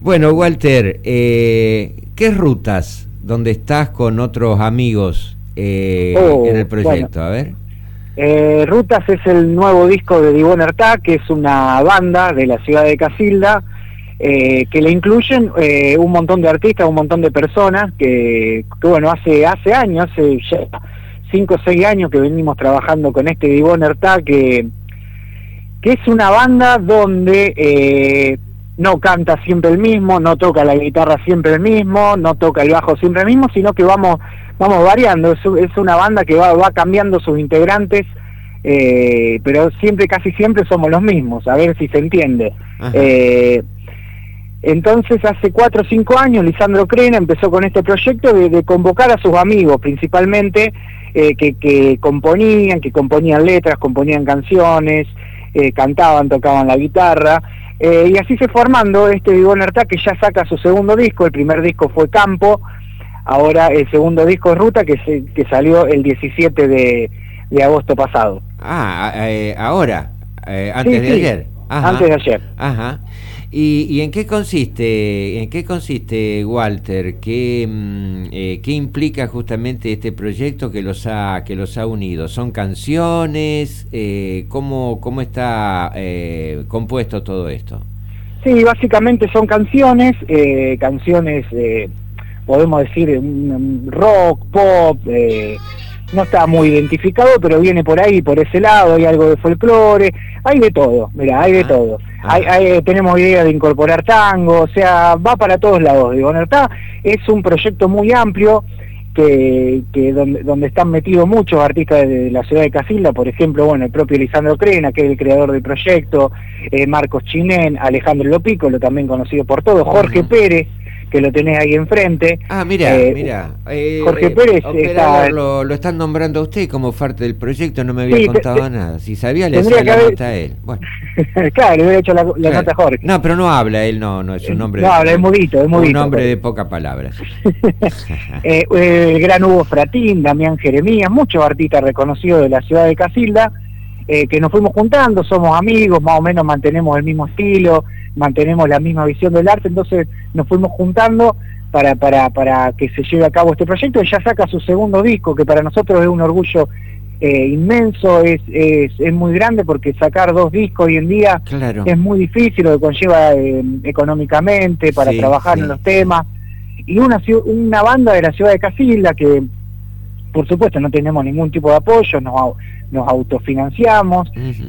Bueno, Walter, ¿qué rutas donde estás con otros amigos en el proyecto? Bueno, a ver. Rutas es el nuevo disco de Divón Ertá, que es una banda de la ciudad de Casilda, que le incluyen un montón de artistas, un montón de personas, que bueno, hace años, hace ya 5 o 6 años que venimos trabajando con este Divón Ertá, que es una banda donde no canta siempre el mismo, no toca la guitarra siempre el mismo, no toca el bajo siempre el mismo, sino que vamos variando. Es una banda que va cambiando sus integrantes, pero casi siempre somos los mismos, a ver si se entiende. Entonces hace 4 o 5 años Lisandro Crena empezó con este proyecto de convocar a sus amigos, principalmente que componían letras, componían canciones, cantaban, tocaban la guitarra, y así se formando este Divón Ertá, que ya saca su segundo disco. El primer disco fue Campo, ahora el segundo disco es Ruta, que salió el 17 de agosto pasado. Ahora, antes de ayer. Ajá. Antes de ayer. Ajá. ¿Y en qué consiste, Walter? ¿Qué implica justamente este proyecto que los ha unido? ¿Son canciones? ¿Cómo está compuesto todo esto? Sí, básicamente son canciones, podemos decir rock, pop, no está muy identificado, pero viene por ahí, por ese lado. Hay algo de folclore, hay de todo, hay de todo. Tenemos idea de incorporar tango, o sea, va para todos lados. Divón Ertá es un proyecto muy amplio que donde están metidos muchos artistas de la ciudad de Casilda, por ejemplo, bueno, el propio Lisandro Crena, que es el creador del proyecto, Marcos Chinén, Alejandro Lopícolo, también conocido por todos, Jorge Pérez, que lo tenés ahí enfrente. Mira. Jorge Pérez lo están nombrando a usted como parte del proyecto, no me había contado nada. Si sabía, le hacía la nota a él. Bueno. Claro, le hubiera hecho la nota a Jorge. No, pero no habla, él no es un hombre... No habla, es mudito. Un hombre de pocas palabras. El gran Hugo Fratín, Damián Jeremías, muchos artistas reconocidos de la ciudad de Casilda, que nos fuimos juntando, somos amigos, más o menos mantenemos el mismo estilo, mantenemos la misma visión del arte, entonces nos fuimos juntando para que se lleve a cabo este proyecto. Y ya saca su segundo disco, que para nosotros es un orgullo inmenso, es muy grande, porque sacar 2 discos hoy en día es muy difícil, lo que conlleva económicamente para trabajar en los temas. Y una banda de la ciudad de Casilda que, por supuesto, no tenemos ningún tipo de apoyo, nos autofinanciamos,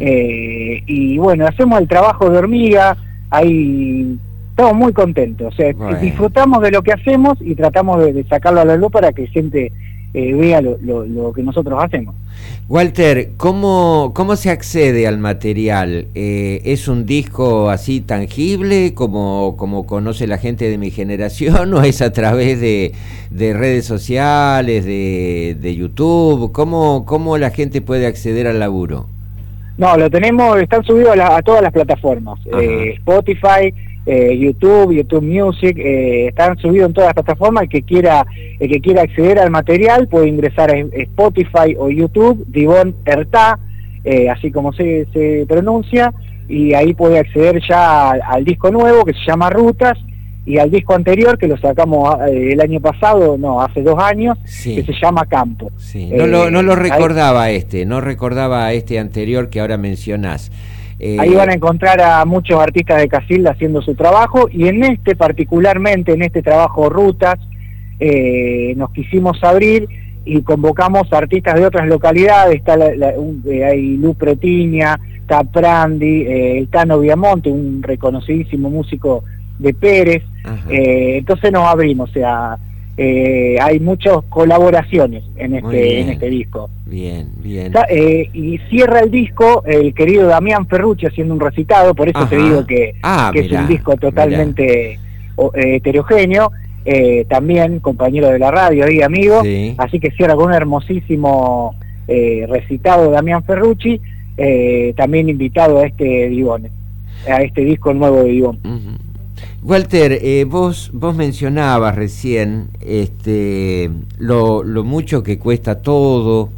y bueno, hacemos el trabajo de hormiga. Ahí estamos muy contentos, o sea, disfrutamos de lo que hacemos y tratamos de sacarlo a la luz para que la gente vea lo que nosotros hacemos. Walter, ¿cómo se accede al material? ¿Es un disco así tangible como conoce la gente de mi generación, o es a través de redes sociales, de YouTube? ¿Cómo la gente puede acceder al laburo? No, lo tenemos, están subidos a todas las plataformas, Spotify, YouTube Music, están subidos en todas las plataformas. El que quiera acceder al material puede ingresar a Spotify o YouTube, Divón Ertá, así como se pronuncia, y ahí puede acceder ya al disco nuevo, que se llama Rutas, y al disco anterior, que lo sacamos el año pasado, hace 2 años, que se llama Campo. Sí. No lo recordaba no recordaba este anterior que ahora mencionás. Ahí van a encontrar a muchos artistas de Casilda haciendo su trabajo, y particularmente en este trabajo Rutas, nos quisimos abrir y convocamos a artistas de otras localidades. Está hay Lu Pretiña, está Prandi, el Tano Viamonte, un reconocidísimo músico de Pérez. Entonces nos abrimos, o sea, hay muchas colaboraciones en este disco. Bien. Y cierra el disco el querido Damián Ferrucci haciendo un recitado, por eso te digo que es un disco totalmente heterogéneo, también compañero de la radio y amigo, así que cierra con un hermosísimo recitado de Damián Ferrucci, también invitado a este disco nuevo de Divón. Walter, vos mencionabas recién lo mucho que cuesta todo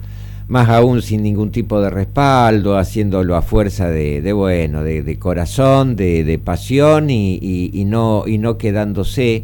más aún sin ningún tipo de respaldo, haciéndolo a fuerza de corazón, de pasión y no quedándose.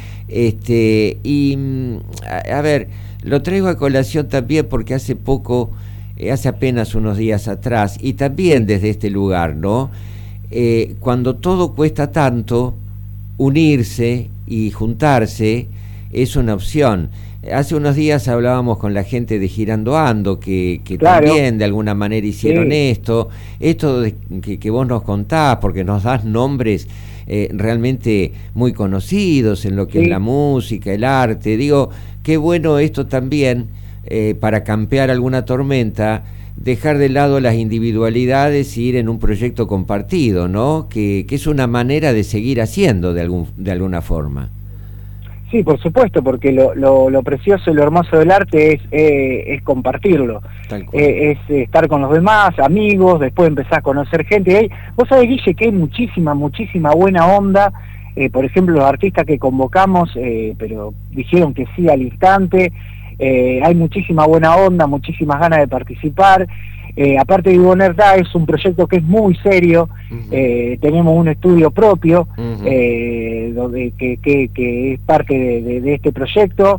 A ver, lo traigo a colación también porque hace poco, hace apenas unos días atrás, y también desde este lugar, ¿no? Cuando todo cuesta tanto, unirse y juntarse es una opción. Hace unos días hablábamos con la gente de Girando Ando, que claro, también de alguna manera hicieron esto de que vos nos contás, porque nos das nombres realmente muy conocidos en lo que es la música, el arte. Digo, qué bueno esto también, para campear alguna tormenta, dejar de lado las individualidades y ir en un proyecto compartido, ¿no? Que es una manera de seguir haciendo de alguna forma. Sí, por supuesto, porque lo precioso y lo hermoso del arte es compartirlo, es estar con los demás, amigos, después empezar a conocer gente. Vos sabés, Guille, que hay muchísima buena onda. Por ejemplo, los artistas que convocamos, pero dijeron que sí al instante. Hay muchísima buena onda, muchísimas ganas de participar. Aparte de Ibonerda, es un proyecto que es muy serio. Tenemos un estudio propio, que es parte de este proyecto.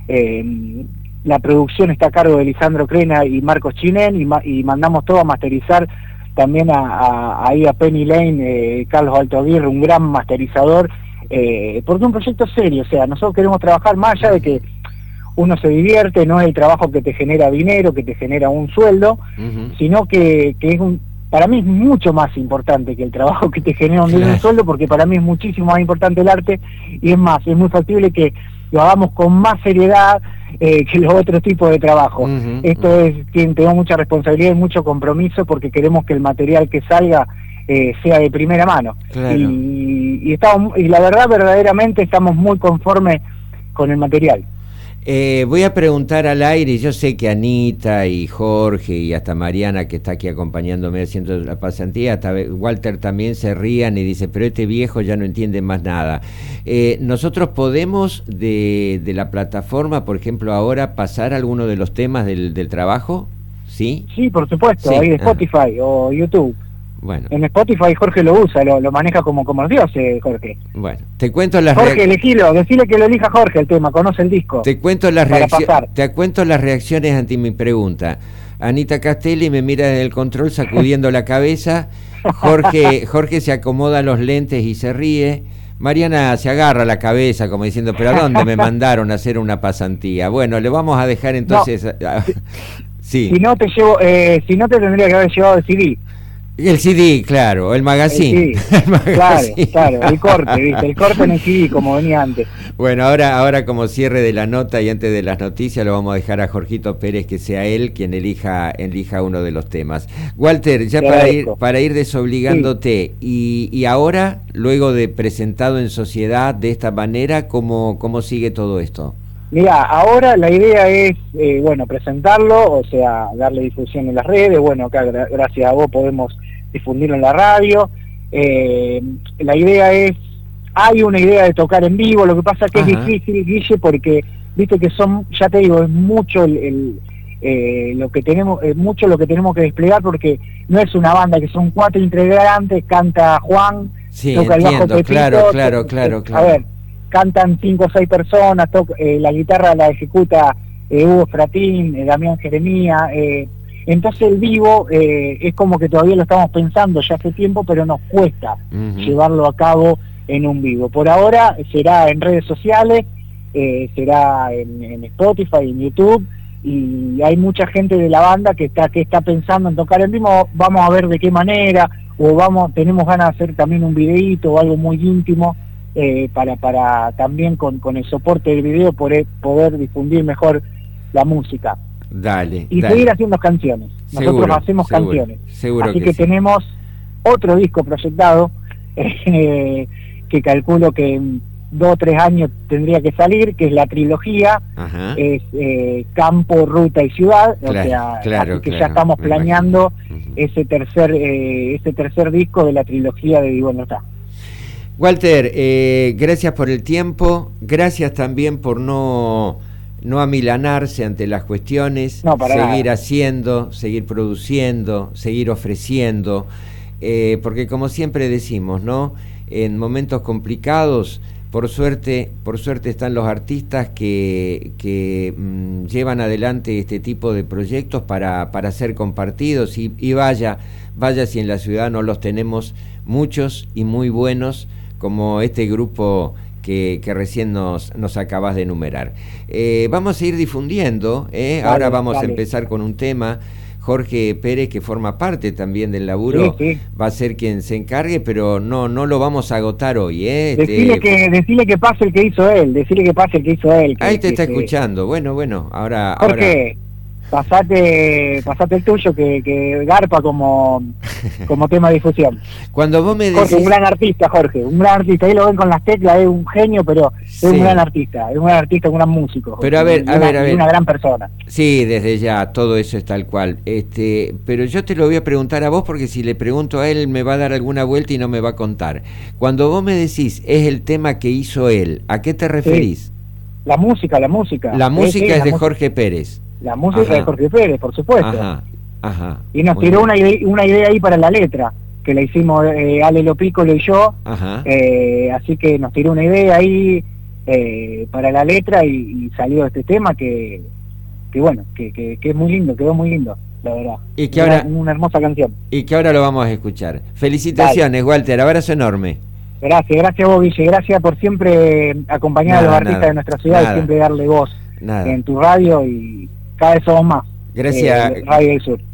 La producción está a cargo de Lisandro Crena y Marcos Chinén, y mandamos todo a masterizar también ahí a Penny Lane, Carlos Alto Aguirre, un gran masterizador, porque es un proyecto serio. O sea, nosotros queremos trabajar más allá de que uno se divierte, no es el trabajo que te genera dinero, que te genera un sueldo, sino que es para mí es mucho más importante que el trabajo que te genera un sueldo, porque para mí es muchísimo más importante el arte, y es más, es muy factible que lo hagamos con más seriedad que los otros tipos de trabajo. Esto es, tengo mucha responsabilidad y mucho compromiso, porque queremos que el material que salga sea de primera mano. Y la verdad, verdaderamente estamos muy conformes con el material. Voy a preguntar al aire, y yo sé que Anita y Jorge y hasta Mariana, que está aquí acompañándome haciendo la pasantía, hasta Walter también se rían y dice, pero este viejo ya no entiende más nada. Nosotros podemos de la plataforma, por ejemplo, ahora pasar alguno de los temas del trabajo, ¿sí? Sí, por supuesto, ahí de Spotify o YouTube. Bueno. En Spotify Jorge lo usa, lo maneja como los dioses, Jorge. Bueno, te cuento las Jorge, elegilo, decile que lo elija Jorge el tema, conoce el disco. Te cuento las reacciones ante mi pregunta. Anita Castelli me mira desde el control sacudiendo la cabeza. Jorge se acomoda los lentes y se ríe. Mariana se agarra la cabeza como diciendo, ¿pero a dónde me mandaron a hacer una pasantía? Bueno, le vamos a dejar entonces... No. Sí. Si no te tendría que haber llevado el CD. El CD, claro, el magazine. Claro, el corte, ¿viste? El corte en el CD, como venía antes. Bueno, ahora como cierre de la nota y antes de las noticias, lo vamos a dejar a Jorgito Pérez, que sea él quien elija uno de los temas. Walter, ya para ir desobligándote, y ahora, luego de presentado en sociedad de esta manera, ¿cómo sigue todo esto? Mira, ahora la idea es, presentarlo, o sea, darle difusión en las redes. Bueno, acá gracias a vos podemos difundirlo en la radio. La idea es, hay una idea de tocar en vivo, lo que pasa que es difícil, Guille, porque viste que ya te digo, es mucho lo que tenemos que desplegar, porque no es una banda, que son 4 integrantes, canta Juan, toca el bajo Pepito, claro. A ver, cantan 5 o 6 personas, la guitarra la ejecuta Hugo Fratín, Damián Jeremía, entonces el vivo es como que todavía lo estamos pensando ya hace tiempo, pero nos cuesta llevarlo a cabo en un vivo. Por ahora será en redes sociales, será en Spotify, en YouTube, y hay mucha gente de la banda que está pensando en tocar en vivo. Vamos a ver de qué manera, tenemos ganas de hacer también un videíto o algo muy íntimo, para también con el soporte del video poder difundir mejor la música. Dale. Seguir haciendo canciones. Nosotros hacemos canciones. Seguro. Así que tenemos otro disco proyectado, que calculo que en 2 o 3 años tendría que salir, que es la trilogía. Es Campo, Ruta y Ciudad. Así que ya estamos planeando ese tercer disco de la trilogía de Vivo No Está. Walter, gracias por el tiempo, gracias también por no no amilanarse ante las cuestiones, No, para seguir nada. haciendo, seguir produciendo, seguir ofreciendo, porque como siempre decimos, ¿no? En momentos complicados, por suerte están los artistas que llevan adelante este tipo de proyectos para ser compartidos y vaya si en la ciudad no los tenemos muchos y muy buenos como este grupo que recién nos acabas de enumerar. Vamos a ir difundiendo, ahora vamos a empezar con un tema. Jorge Pérez, que forma parte también del laburo, Sí. va a ser quien se encargue, pero no lo vamos a agotar hoy. Decile que pase el que hizo él, decile que pase el que hizo él. Ahí te está escuchando. Bueno, ahora... Jorge, pasate el tuyo que garpa como tema de difusión. Cuando vos me decís... Jorge, un gran artista, ahí lo ven con las teclas, es un genio, pero sí, es un gran artista, un gran músico. Pero a ver. Una gran persona. Sí, desde ya, todo eso es tal cual. Pero yo te lo voy a preguntar a vos, porque si le pregunto a él me va a dar alguna vuelta y no me va a contar. Cuando vos me decís, es el tema que hizo él, ¿a qué te referís? Sí. La música. La música es de Jorge Pérez. La música de Jorge Pérez, por supuesto. Ajá. Y nos tiró una idea ahí para la letra, que la hicimos Ale Lopícolo y yo. Así que nos tiró una idea ahí para la letra y salió este tema que es muy lindo, quedó muy lindo, la verdad. Y que ahora, una hermosa canción. Y que ahora lo vamos a escuchar. Felicitaciones, dale. Walter, abrazo enorme. Gracias vos, Guille, gracias por siempre acompañar a los artistas de nuestra ciudad y siempre darle voz en tu radio, y cada vez somos más. Gracias. Radio del Sur.